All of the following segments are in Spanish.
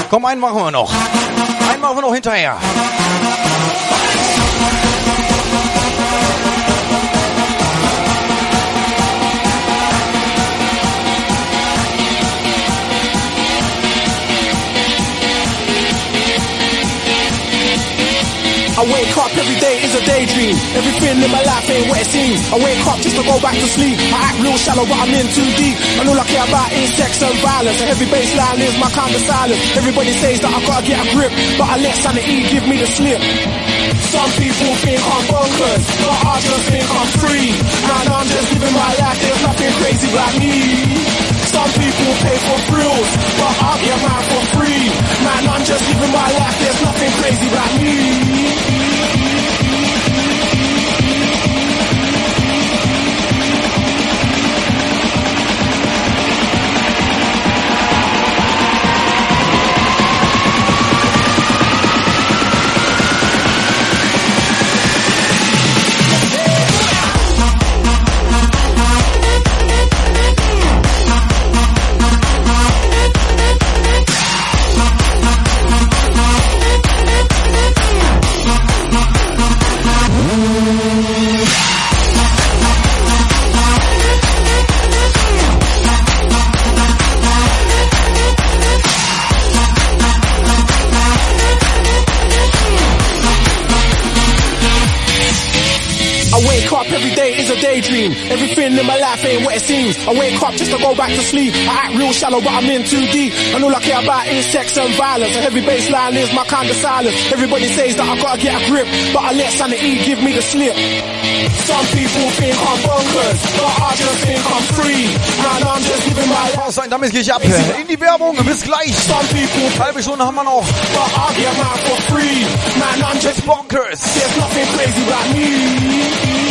Komm, einen machen wir noch. Einen machen wir noch hinterher. I wake up every day is a daydream. Everything in my life ain't what it seems. I wake up just to go back to sleep. I act real shallow but I'm in too deep. And all I care about is sex and violence. A heavy bassline is my kind of silence. Everybody says that I gotta get a grip, but I let sanity give me the slip. Some people think I'm bonkers, but I just think I'm free. Man, I'm just living my life, there's nothing crazy about me. Some people pay for thrills, but I get mine for free. Man, I'm just living my life, there's nothing crazy about me. Everything in my life ain't what it seems. I wake up just to go back to sleep. I act real shallow but I'm in too deep. And all I care about is sex and violence. A heavy bassline is my kind of silence. Everybody says that I gotta get a grip, but I let sanity give me the slip. Some people think I'm bonkers, but I just think I'm free. Man, I'm just living my life. Damit gehe ich ab. In die Werbung. Bis gleich. Halbe Stunde haben wir noch. But I get mine for free. Man, I'm just bonkers. There's nothing crazy about me.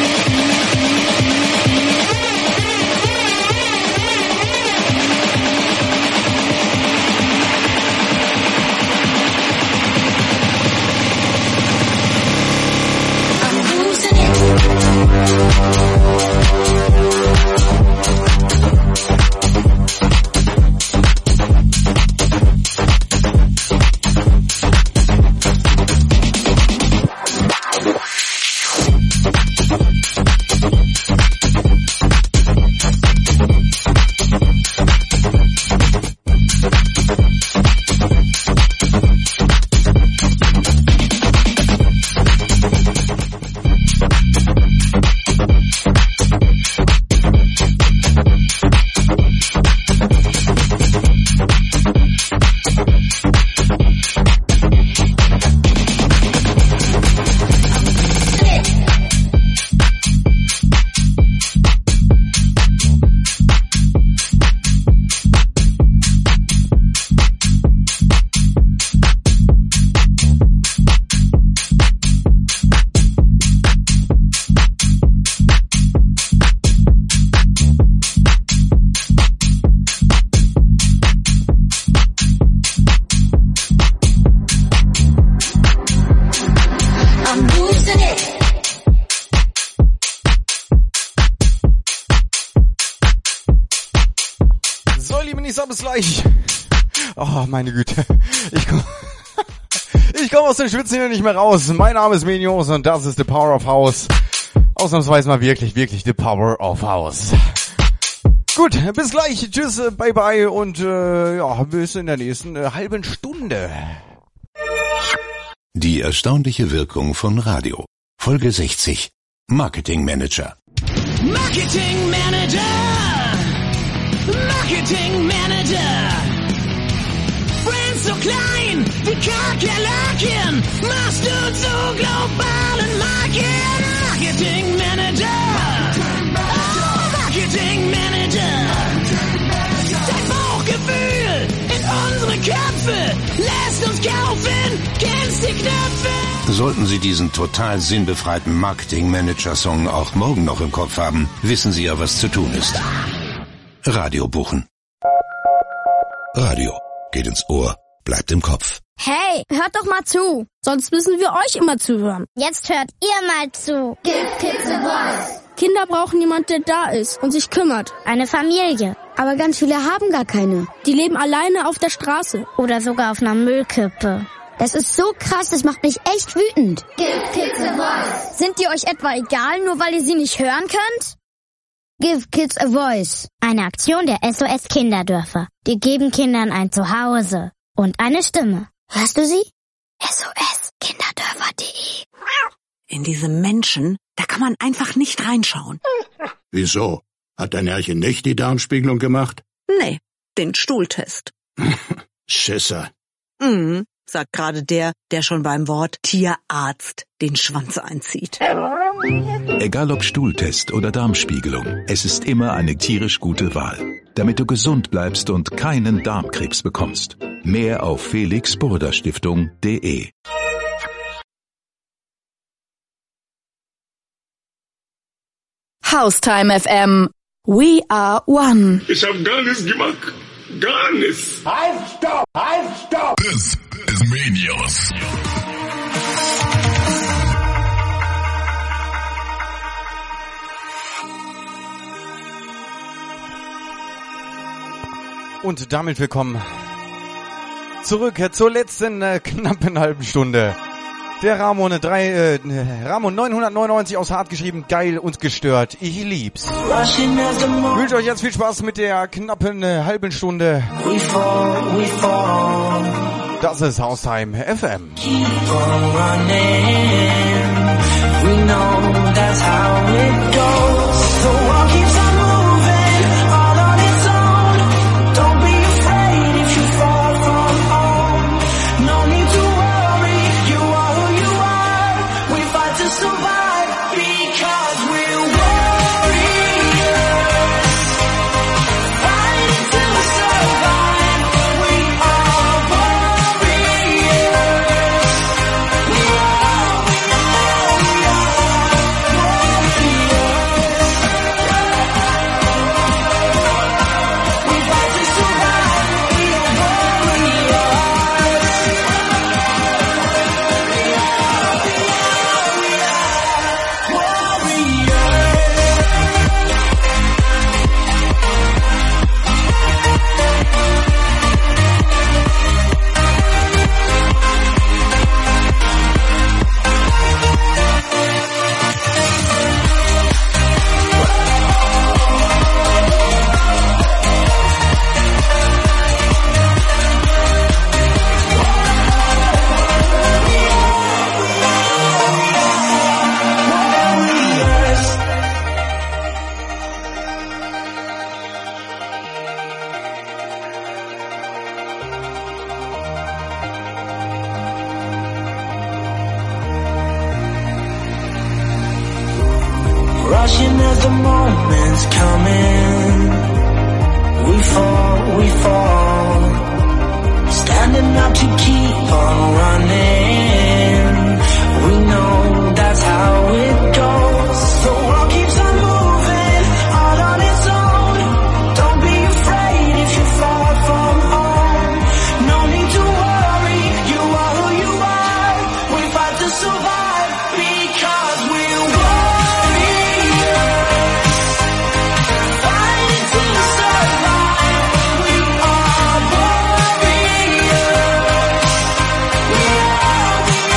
Bis gleich. Oh, meine Güte. Ich komm aus dem Schwitzen hier nicht mehr raus. Mein Name ist Menios und das ist The Power of House. Ausnahmsweise mal wirklich The Power of House. Gut, bis gleich. Tschüss, bye bye und ja, bis in der nächsten halben Stunde. Die erstaunliche Wirkung von Radio. Folge 60. Marketing Manager. Marketing Manager! Marketing Manager. Brands so klein wie Kakerlaken, machst du zu globalen Marken. Marketing Manager. Oh, Marketing Manager. Dein Bauchgefühl in unsere Köpfe lässt uns kaufen, kennst die Knöpfe. Sollten Sie diesen total sinnbefreiten Marketing Manager Song auch morgen noch im Kopf haben, wissen Sie ja, was zu tun ist. Radio buchen. Radio geht ins Ohr, bleibt im Kopf. Hey, hört doch mal zu, sonst müssen wir euch immer zuhören. Jetzt hört ihr mal zu. Give Kids a Voice. Kinder brauchen jemand, der da ist und sich kümmert. Eine Familie. Aber ganz viele haben gar keine. Die leben alleine auf der Straße. Oder sogar auf einer Müllkippe. Das ist so krass, das macht mich echt wütend. Give Kids a Voice. Sind die euch etwa egal, nur weil ihr sie nicht hören könnt? Give Kids a Voice. Eine Aktion der SOS Kinderdörfer. Die geben Kindern ein Zuhause und eine Stimme. Hörst du sie? SOS-Kinderdörfer.de. In diese Menschen, da kann man einfach nicht reinschauen. Wieso? Hat dein Herrchen nicht die Darmspiegelung gemacht? Nee, den Stuhltest. Schisser. Sagt gerade der schon beim Wort Tierarzt den Schwanz einzieht. Egal ob Stuhltest oder Darmspiegelung, es ist immer eine tierisch gute Wahl, damit du gesund bleibst und keinen Darmkrebs bekommst. Mehr auf felixburderstiftung.de. Haustime FM. We are one. Ich hab gar nichts gemacht. Gar nichts. Halt, stopp! Halt, stopp! This is Medios. Und damit willkommen zurück zur letzten knappen halben Stunde. Der Ramon 999 aus Hart geschrieben, geil und gestört. Ich lieb's. Wünsche euch jetzt viel Spaß mit der knappen halben Stunde. Das ist Haustime FM. Keep on running. We know that's how it goes. The world keeps on moving, all on its own. Don't be afraid if you fall from home. No need to worry, you are who you are. We fight to survive because we're warriors. Fighting to survive, we are warriors. We are warriors. We fight to survive, we are rushing as the moment's coming. We fall. Standing up to keep on running. We know that's how it goes. The world keeps on moving, all on its own. Don't be afraid if you fall from home. No need to worry, you are who you are. We fight to survive because we're warriors. Fighting to survive, we are warriors. We are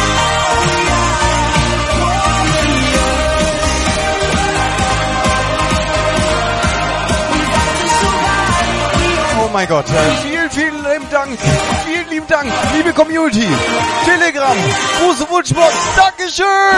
warriors. We fight to survive, we are Oh mein Gott, vielen lieben Dank. Vielen lieben Dank, liebe Community. Telegram, große Wunschbox, Dankeschön.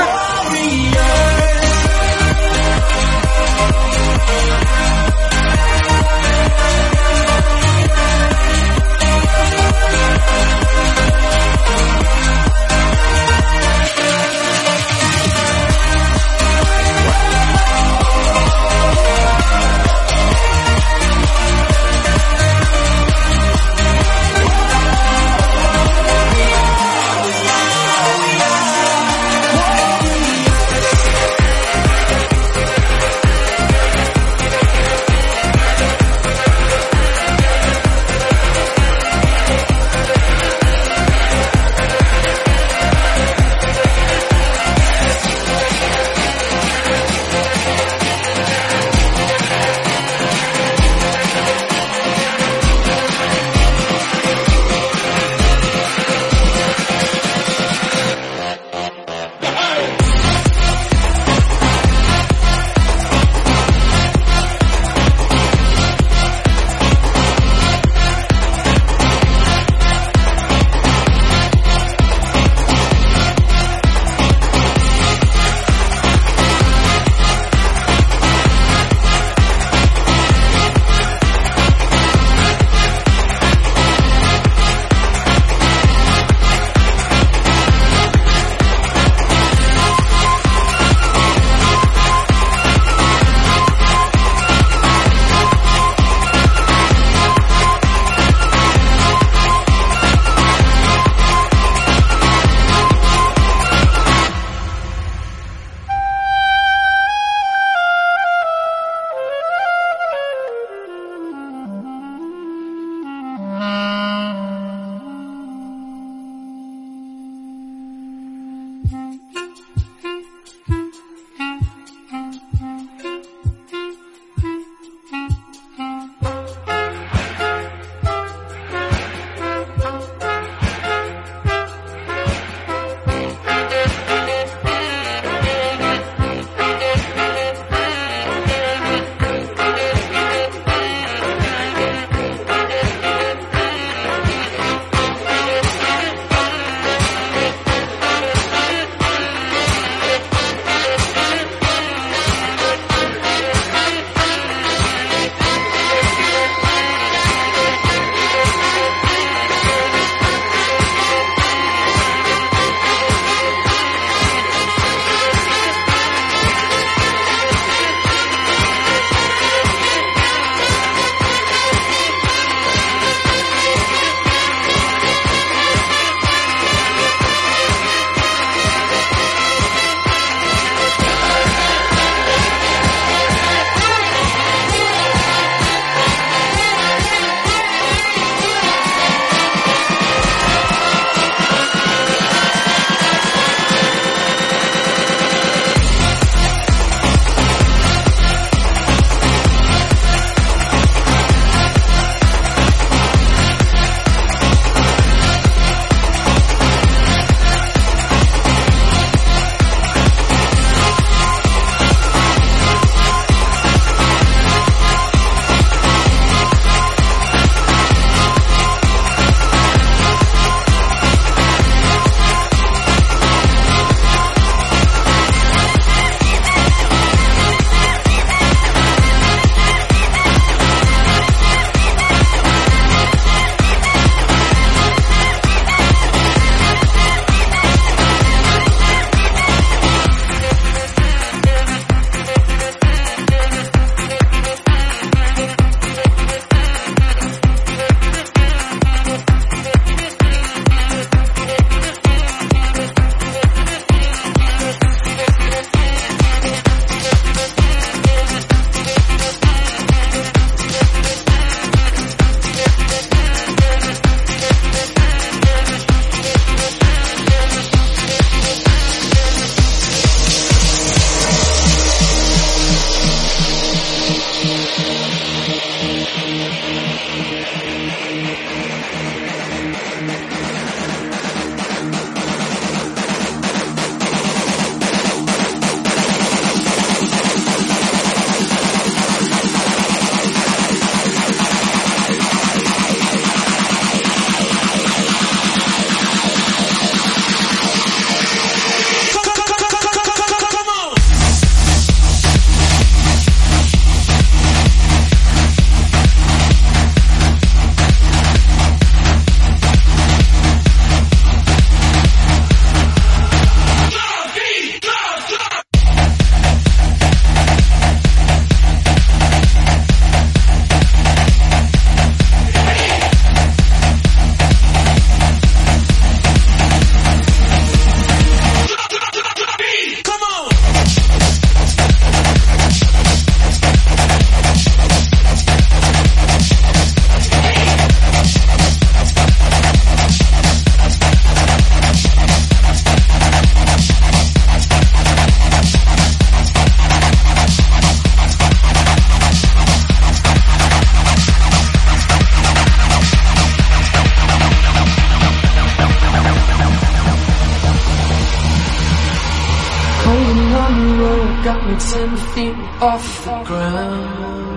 got me 10 feet off the ground.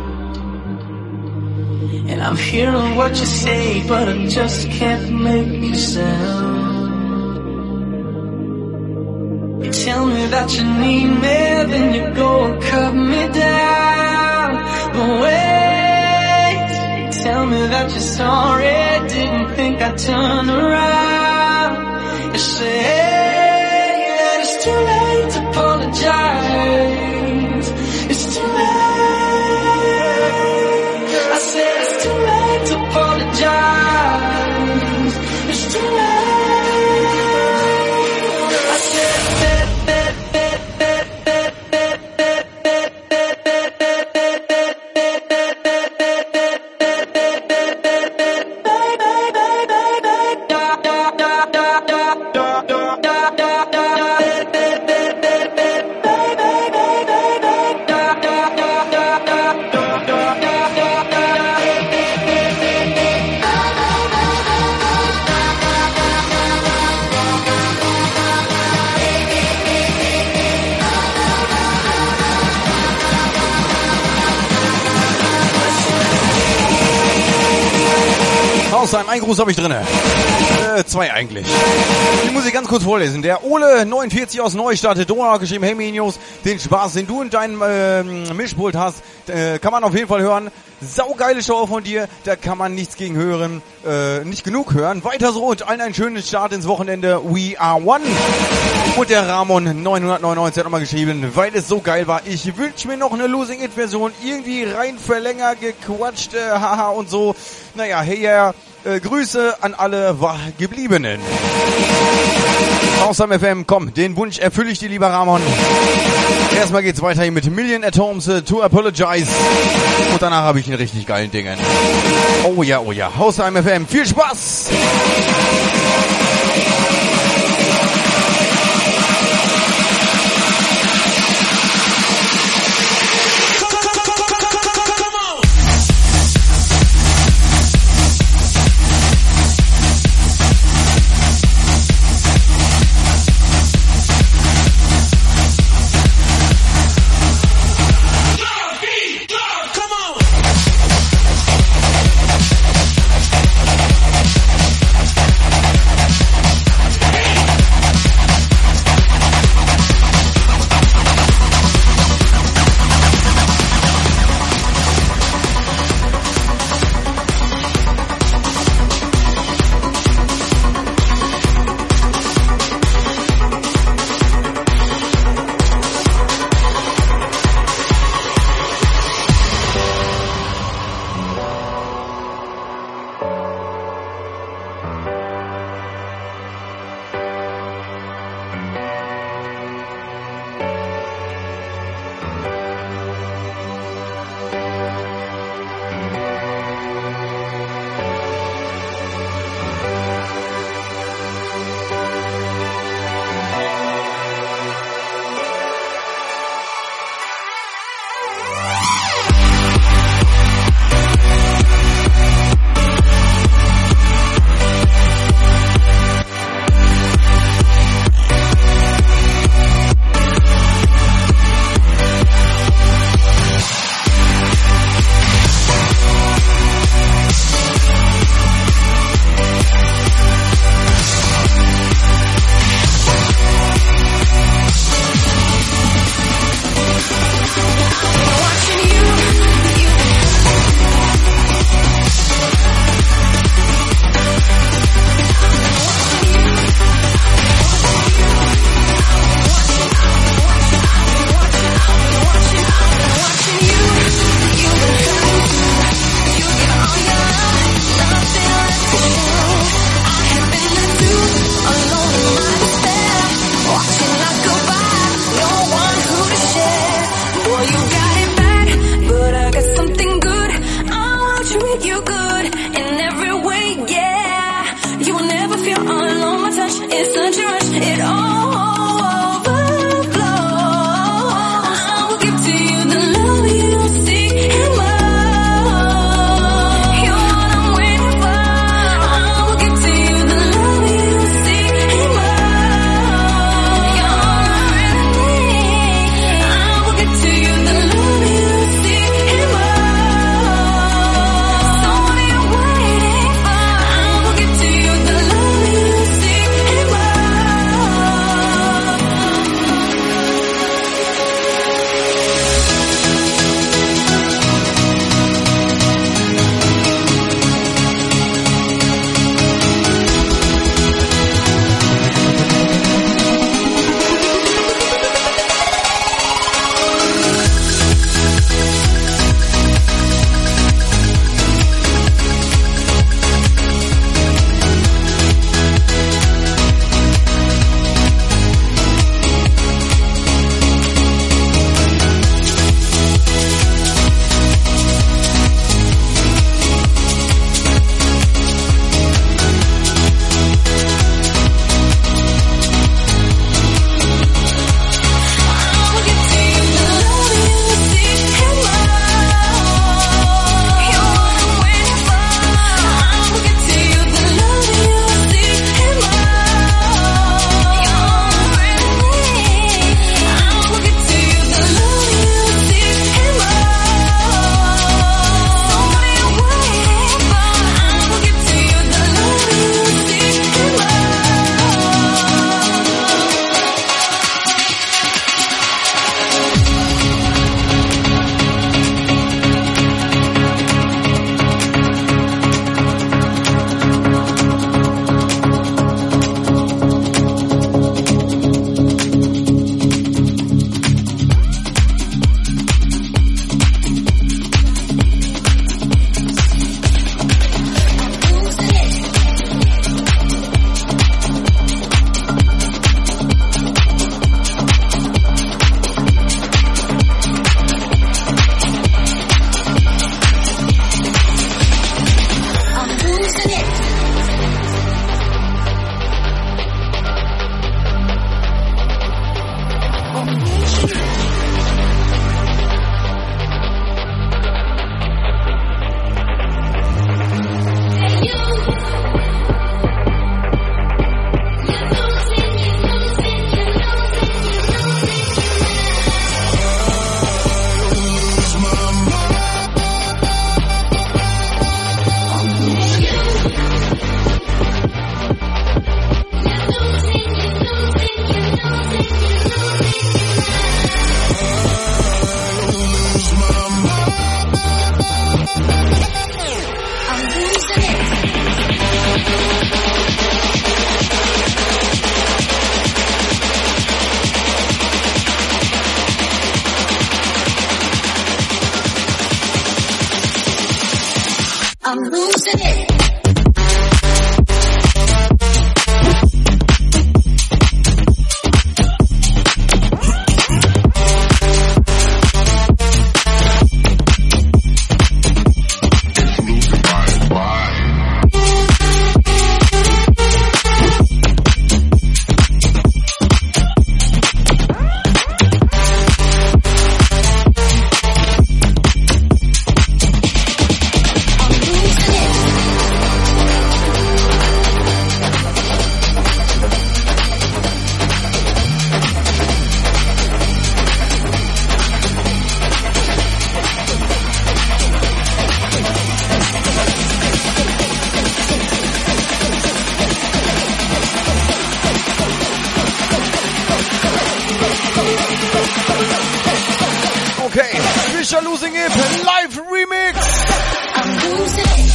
And I'm hearing what you say, but I just can't make you sound. You tell me that you need me, then you go and cut me down. But wait, you tell me that you're sorry, didn't think I'd turn around. You say that it's too late to apologize. It's too late. I said it's too late to apologize. It's too late. I said Ein Gruß habe ich drinne. 2 eigentlich. Ich muss sie ganz kurz vorlesen. Der Ole 49 aus Neustadt, Donau hat geschrieben, hey Minios, den Spaß, den du in deinem Mischpult hast, kann man auf jeden Fall hören. Saugeile Show von dir, da kann man nichts gegen hören, nicht genug hören. Weiter so und allen einen schönen Start ins Wochenende. We are one. Und der Ramon 999 hat nochmal geschrieben, weil es so geil war, ich wünsche mir noch eine Losing It Version, irgendwie rein verlängert, gequatscht, haha und so. Naja, hey, ja. Grüße an alle Wachgebliebenen. Awesome FM, komm, den Wunsch erfülle ich dir, lieber Ramon. Erstmal geht's weiter hier mit Million Atoms to Apologize. Und danach habe ich einen richtig geilen Dingen. Oh ja, oh ja. Awesome FM, viel Spaß! Fisher Losing It, Live Remix. I'm losing it.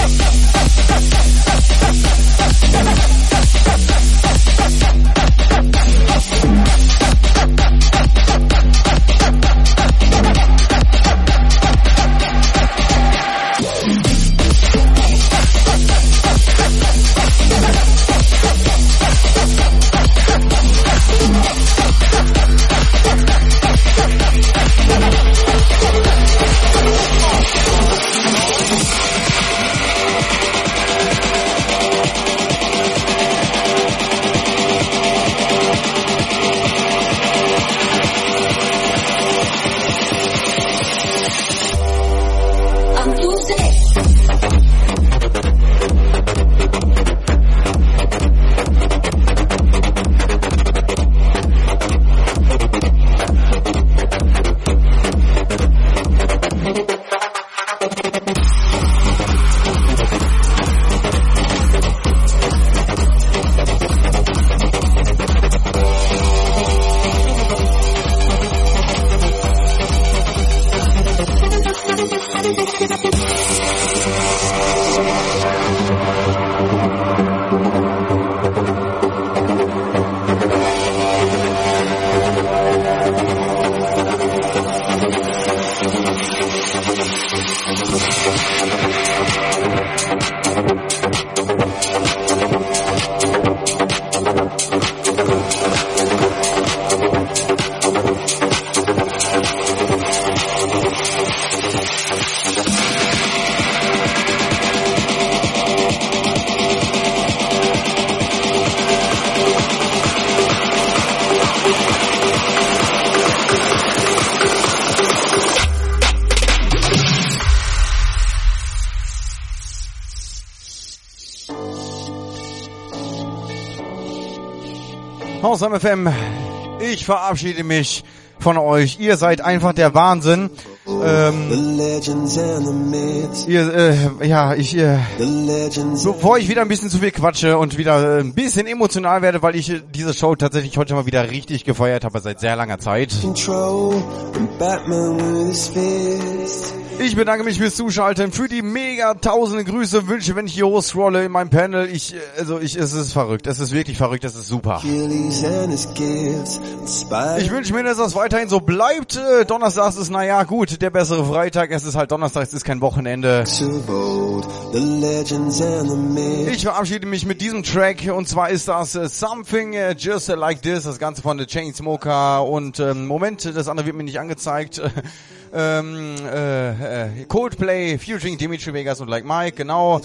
Hausam FM, ich verabschiede mich von euch. Ihr seid einfach der Wahnsinn. Bevor ich wieder ein bisschen zu viel quatsche und wieder ein bisschen emotional werde, weil ich diese Show tatsächlich heute mal wieder richtig gefeiert habe seit sehr langer Zeit. Ich bedanke mich fürs Zuschalten, für die mega tausende Grüße, wünsche, wenn ich hier hochscrolle in meinem Panel. Es ist verrückt, es ist wirklich verrückt, es ist super. Ich wünsche mir, dass das weiterhin so bleibt. Donnerstags ist, naja, gut, der bessere Freitag. Es ist halt Donnerstag, es ist kein Wochenende. Ich verabschiede mich mit diesem Track und zwar ist das Something Just Like This, das Ganze von The Chainsmoker und Moment, das andere wird mir nicht angezeigt. Coldplay, featuring Dimitri Vegas und Like Mike, genau.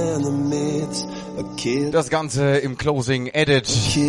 Das Ganze im Closing Edit.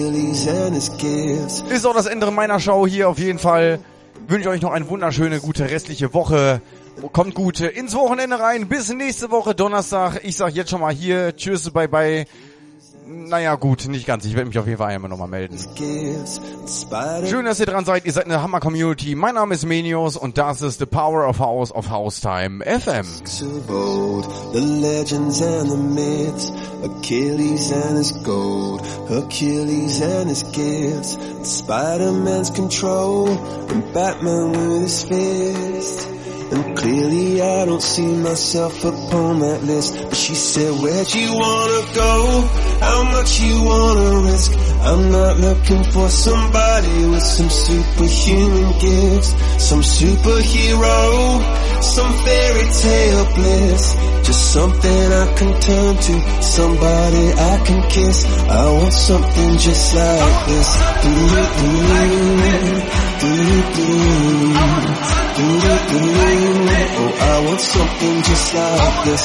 Ist auch das Ende meiner Show hier auf jeden Fall. Wünsche euch noch eine wunderschöne, gute restliche Woche. Kommt gut ins Wochenende rein. Bis nächste Woche Donnerstag. Ich sag jetzt schon mal hier tschüss, bye bye. Naja, gut, nicht ganz. Ich werde mich auf jeden Fall einmal nochmal melden. Schön, dass ihr dran seid. Ihr seid eine Hammer-Community. Mein Name ist Menios und das ist The Power of House of House-Time FM. The legends and the myths, Achilles and his gold, Hercules and his gifts, Spider-Man's control, and Batman with his fist. And clearly I don't see myself upon that list. But she said, where'd you wanna go? How much you wanna risk? I'm not looking for somebody with some superhuman gifts, some superhero, some fairy tale bliss. Just something I can turn to, somebody I can kiss. I want something just like this. Oh, I want something just like this.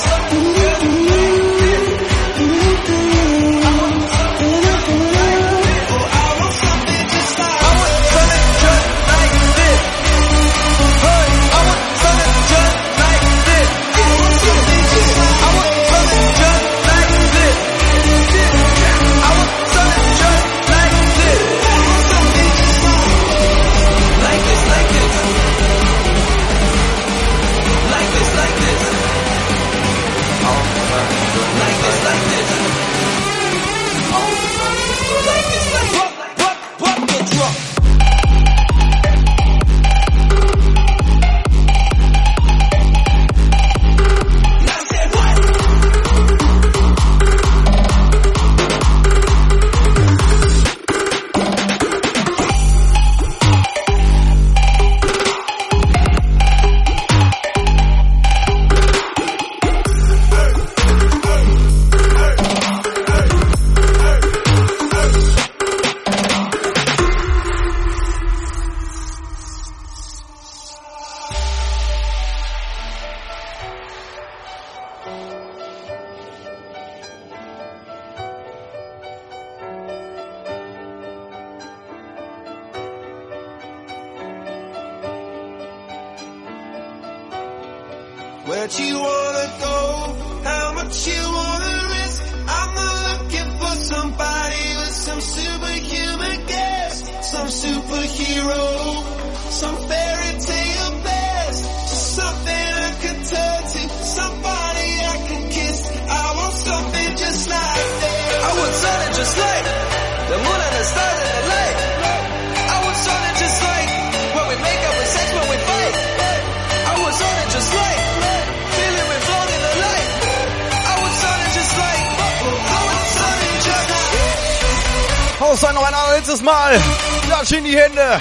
Where'd you wanna go? How much you wanna risk? I'm not looking for somebody with some superhuman gifts, some superhero, some fairy tale best, just something I could turn to, somebody I can kiss. I want something just like that. I want something just like the moon and the stars and the light. I want something just like when we make up with sex, when we fight. I want something just like feeling we float in the light. I want something just like, I want something just like. Haustime noch ein letztes Mal. Klatsch in die Hände.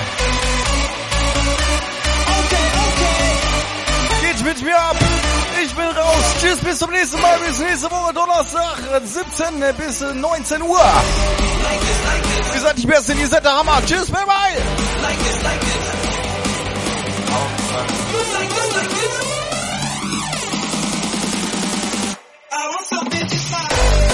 Geht mit mir ab. Ich bin raus. Tschüss, bis zum nächsten Mal. Bis nächste Woche Donnerstag, 17 bis 19 Uhr. Ihr seid die Besten, ihr seid der Hammer. Tschüss, bye bye. I want something just like.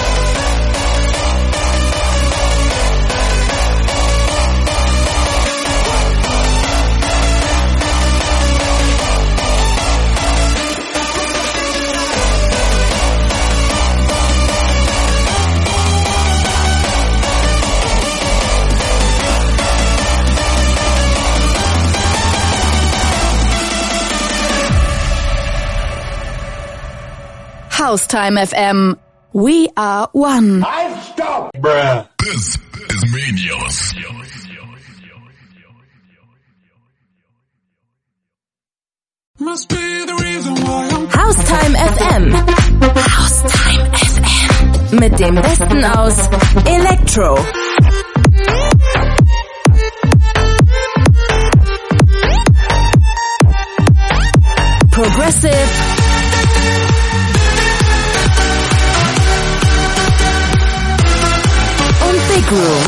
Haustime FM. We are one. Stop, bruh. This is Manios. Must be the reason why I'm Haustime FM. Haustime FM. Mit dem Besten aus Electro, Progressive und Big Room.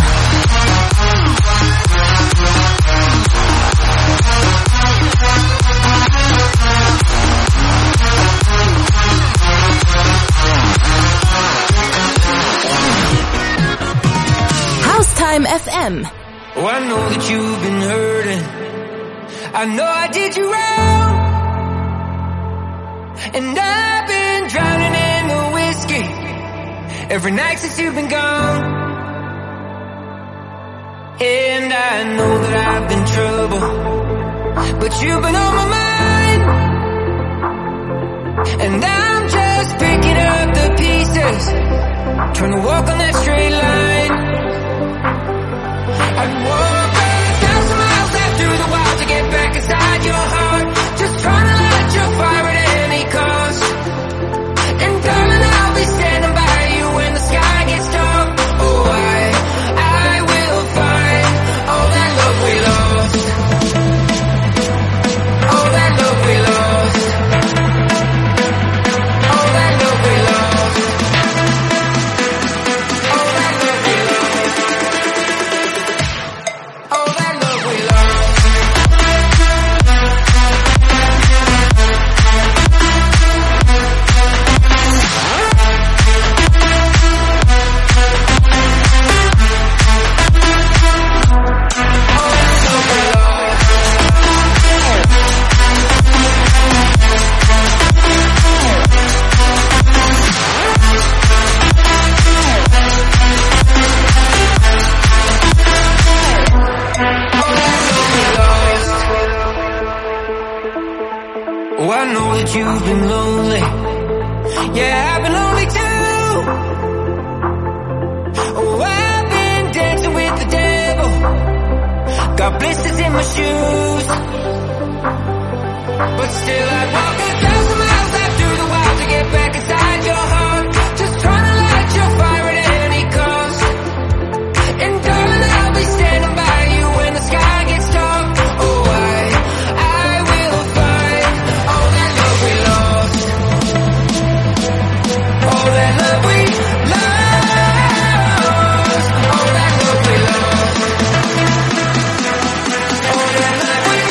Haustime FM. Oh, I know that you've been hurting. I know I did you wrong. And I've been drowning in the whiskey every night since you've been gone. And I know that I've been trouble, but you've been on my mind. And I'm just picking up the pieces, trying to walk on that straight line. I'd walk 1,000 miles out through the wild to get back inside your heart, just trying to light your fire at any cost. And darling, I'll be standing by you when the sky gets dark. Oh, I will find all that love we lost. All that love we lost. All that love we lost. All that love we lost. All that love we lost. Oh, I know that you've been lonely. Yeah, I've been lonely too. Oh, I've been dancing with the devil. Got blisters in my shoes. But still I'd walk 1,000 miles out through the wild to get back inside your heart, just trying to light your fire at any cost. And darling, I'll be standing by you when the sky gets dark. Oh, I will find all that love we lost. All that love we lost. All that love we lost. All that love we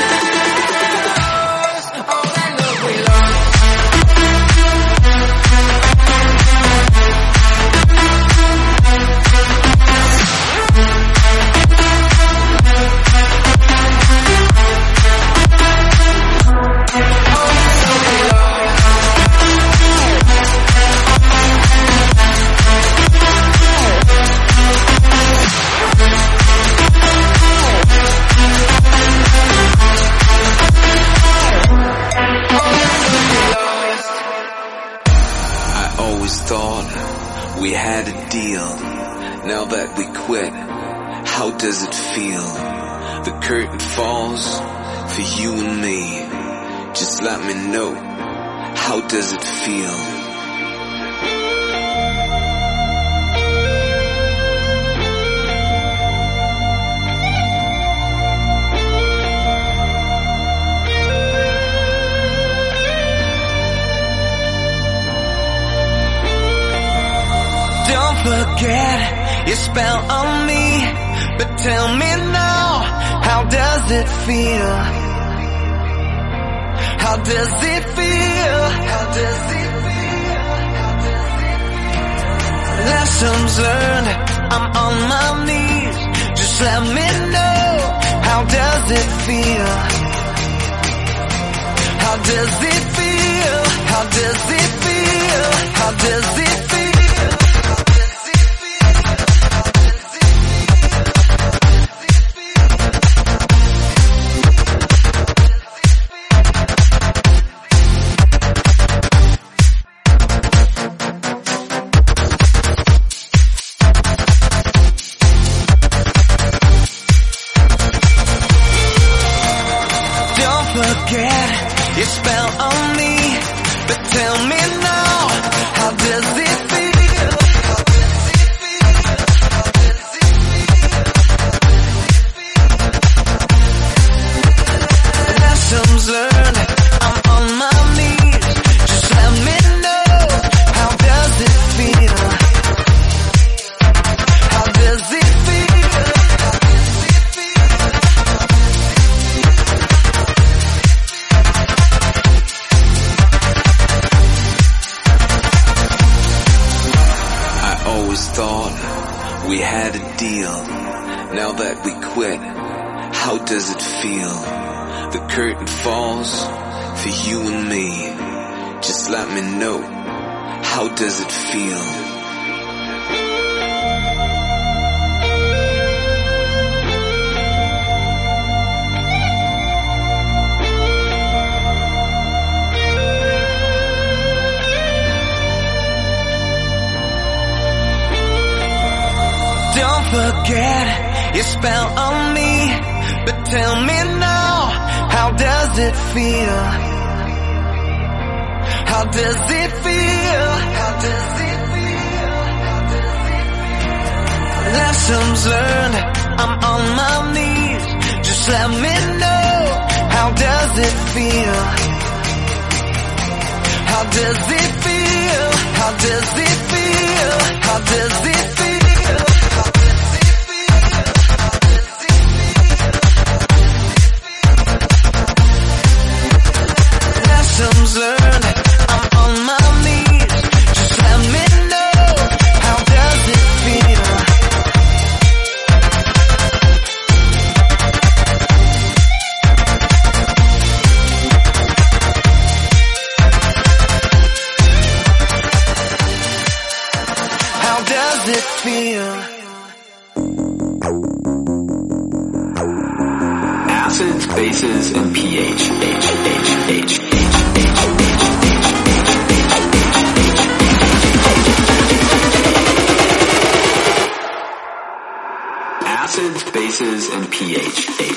lost. All that love we lost. we had a deal. Now that we quit, how does it feel? The curtain falls for you and me. Just let me know, how does it feel? Don't forget your spell on me, but tell me now, how does it feel? How does it feel? How does it feel? How does it feel? Lessons learned, I'm on my knees. Just let me know, how does it feel? How does it feel? How does it feel? How does it feel? Your spell on me, but tell me now, how does it feel? How does it feel? How does it feel? Lessons learned, I'm on my knees. Just let me know, how does it feel? How does it feel? How does it feel? Always thought we had a deal. Now that we quit, how does it feel? The curtain falls for you and me. Just let me know, how does it feel? Don't forget your spell on me, but tell me now, how does it feel? How does it feel? How does it feel? How does it feel? Lessons learned, I'm on my knees. Just let me know, how does it feel? How does it feel? How does it feel? How does it feel? Lessons learned, I'm on my knees. Just let me know, how does it feel? How does it feel? Acids, bases, and pH. Acids, bases, and pH.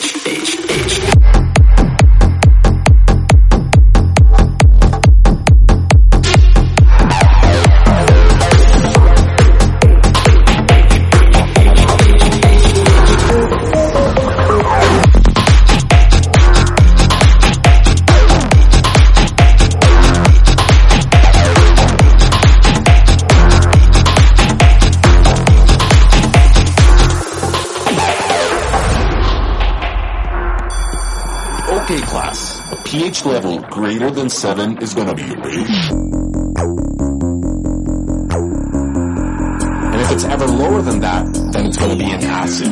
Okay, class. A pH level greater than 7 is going to be a base. And if it's ever lower than that, then it's going to be an acid.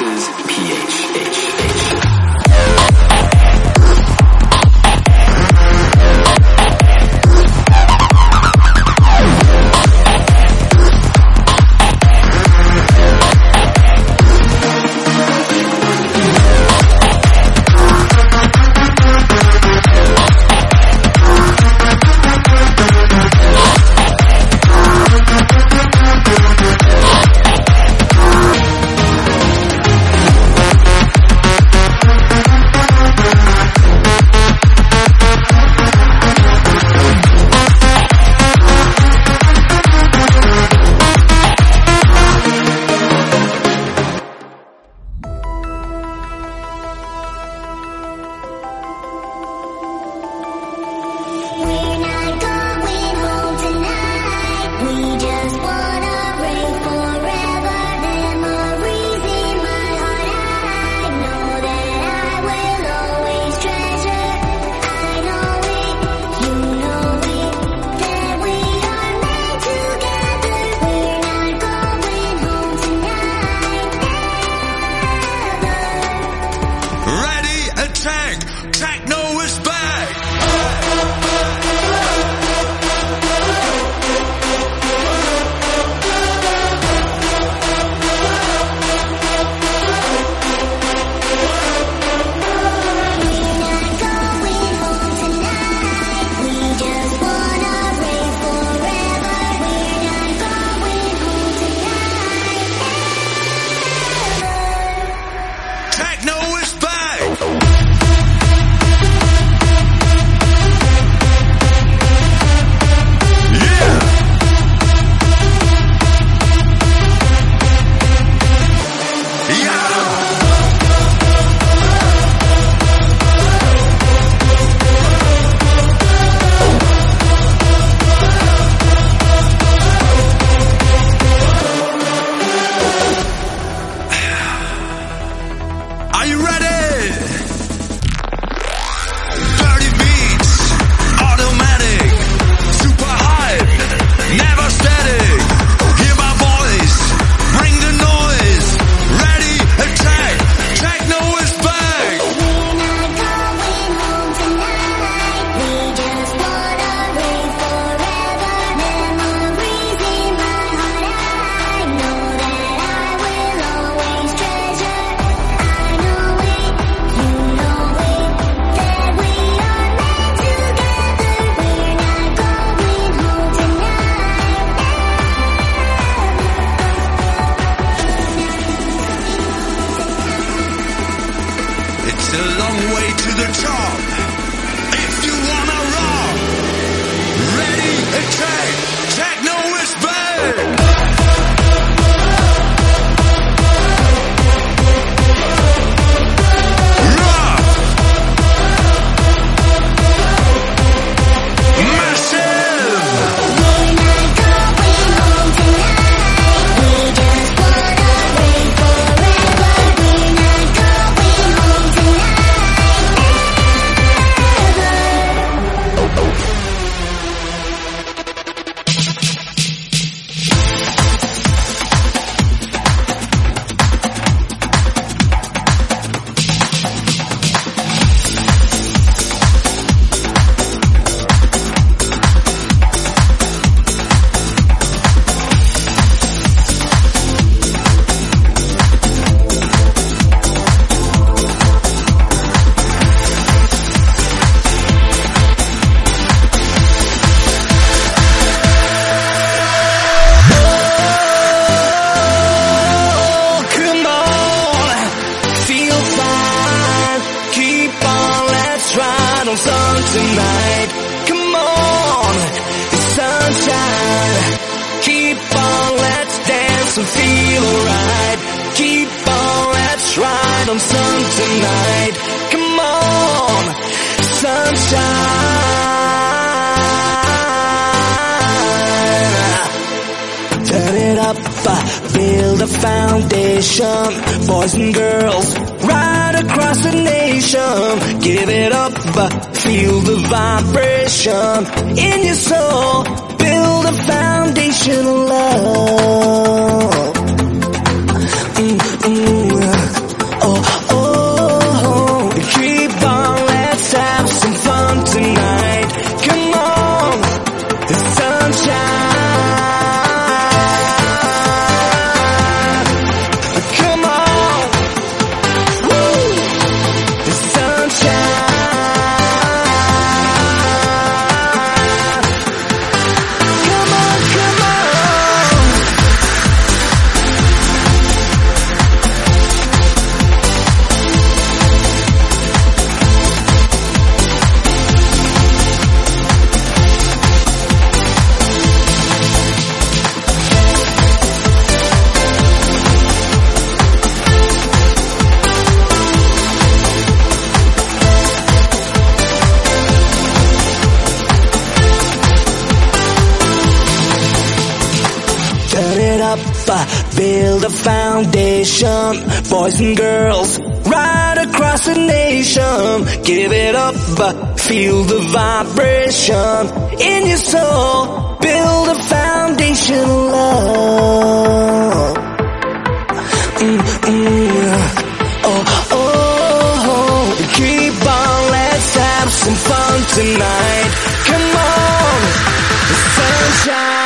bases, pH. tonight. Come on, it's sunshine. Keep on, let's dance and feel alright. Keep on, let's ride on sun tonight. Come on, sunshine. Turn it up, build a foundation. Boys and girls, right across the nation. Give it up, feel the vibration in your soul. Build a foundation of love. build a foundation, boys and girls, right across the nation. Give it up, feel the vibration in your soul. Build a foundation of love. Keep on, let's have some fun tonight. Come on, the sunshine.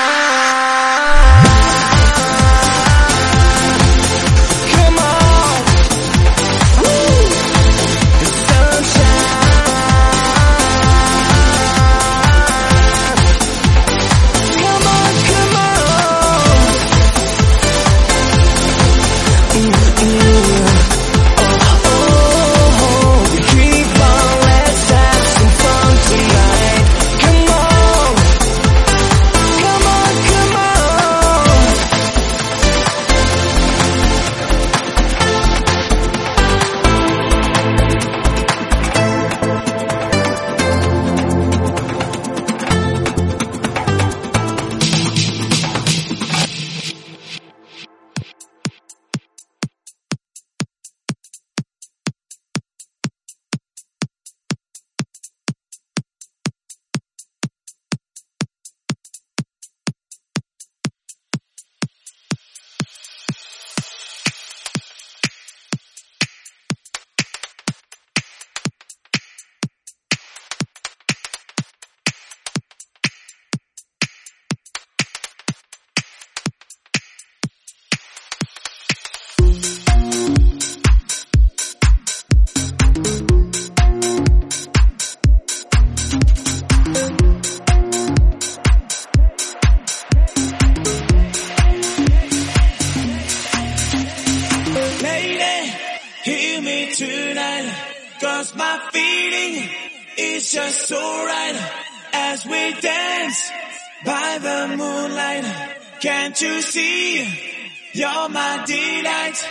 Can't you see, you're my delight.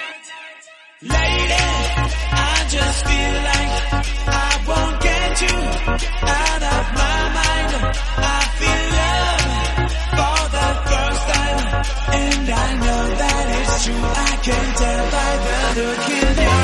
Lady, I just feel like I won't get you out of my mind. I feel love for the first time, and I know that it's true. I can tell by the look in your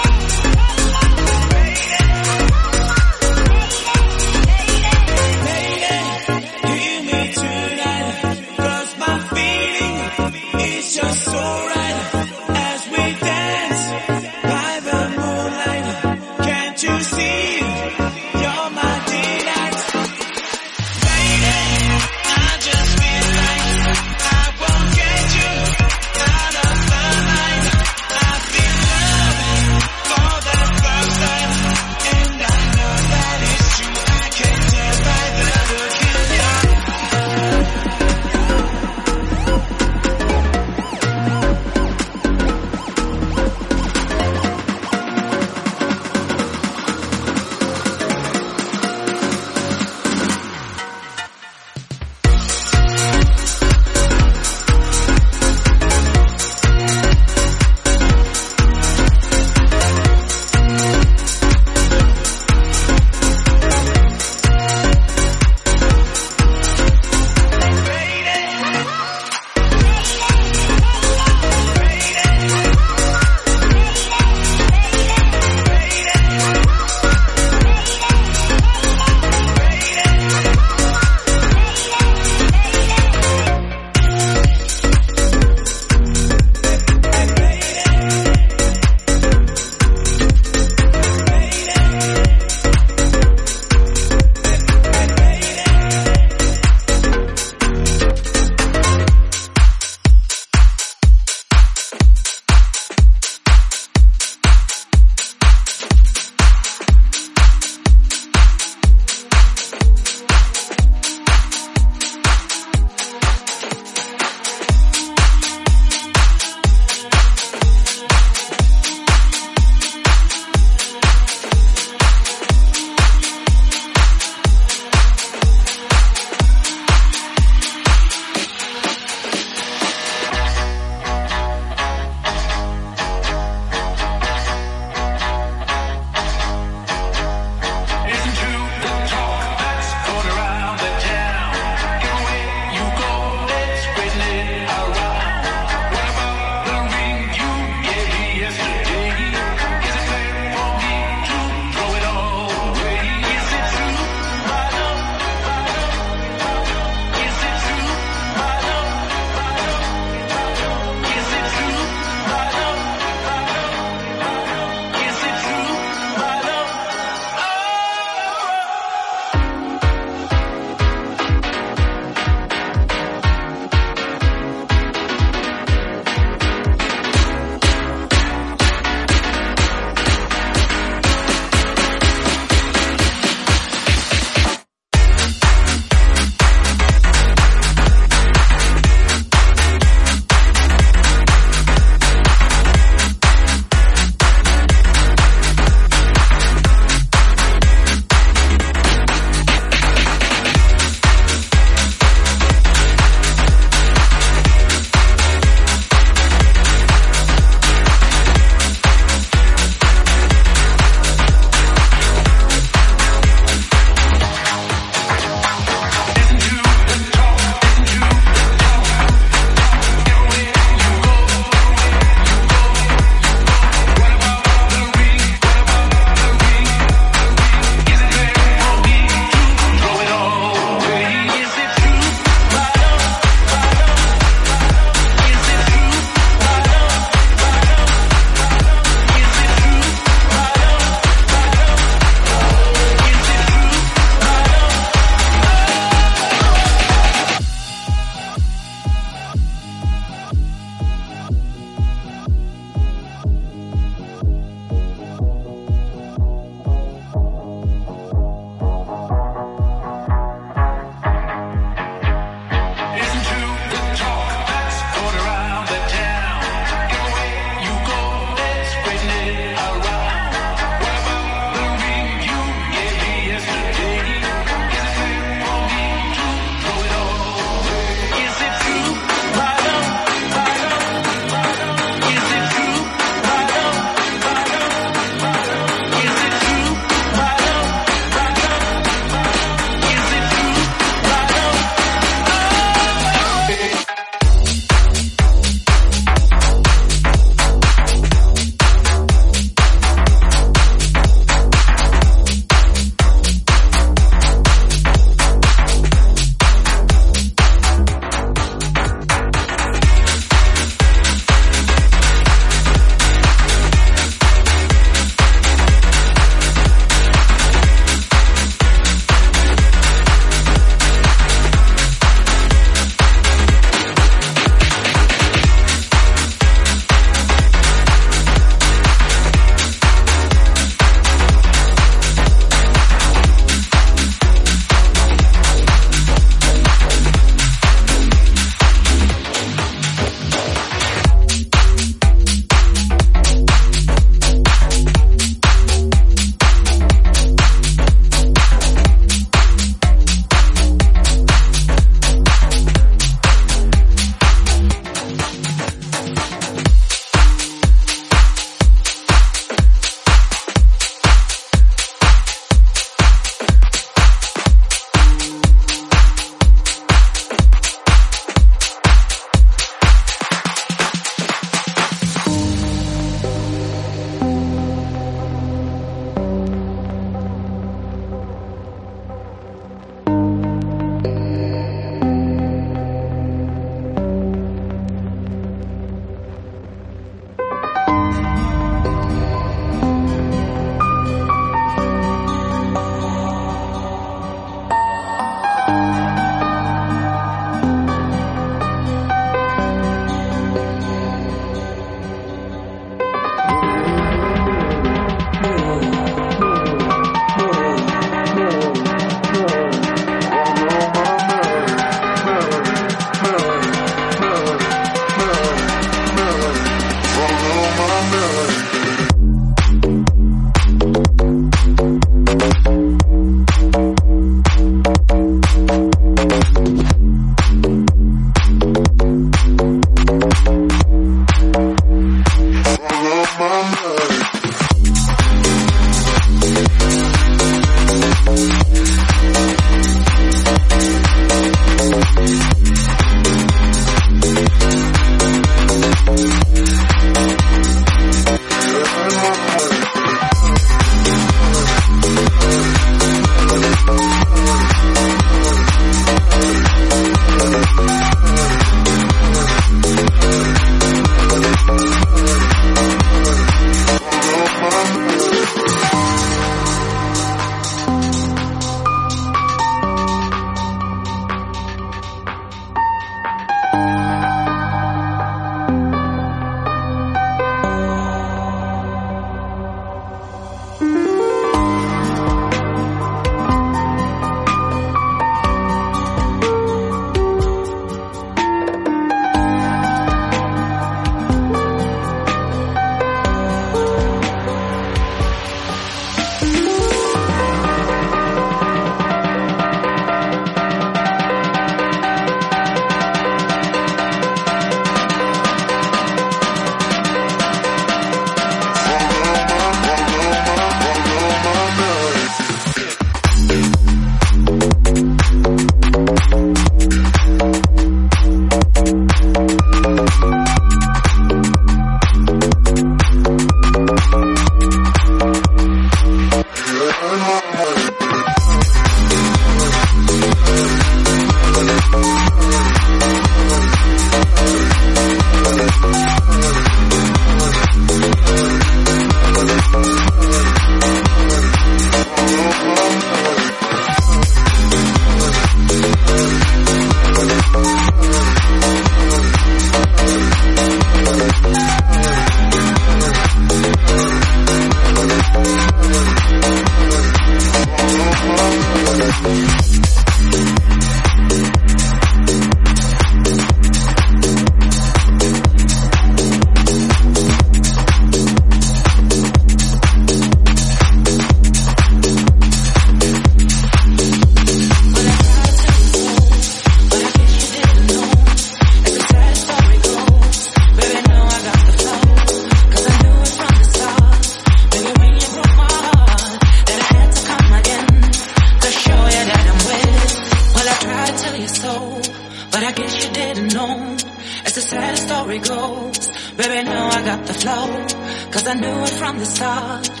but I guess you didn't know. As the sad story goes, baby, now I got the flow, 'cause I knew it from the start.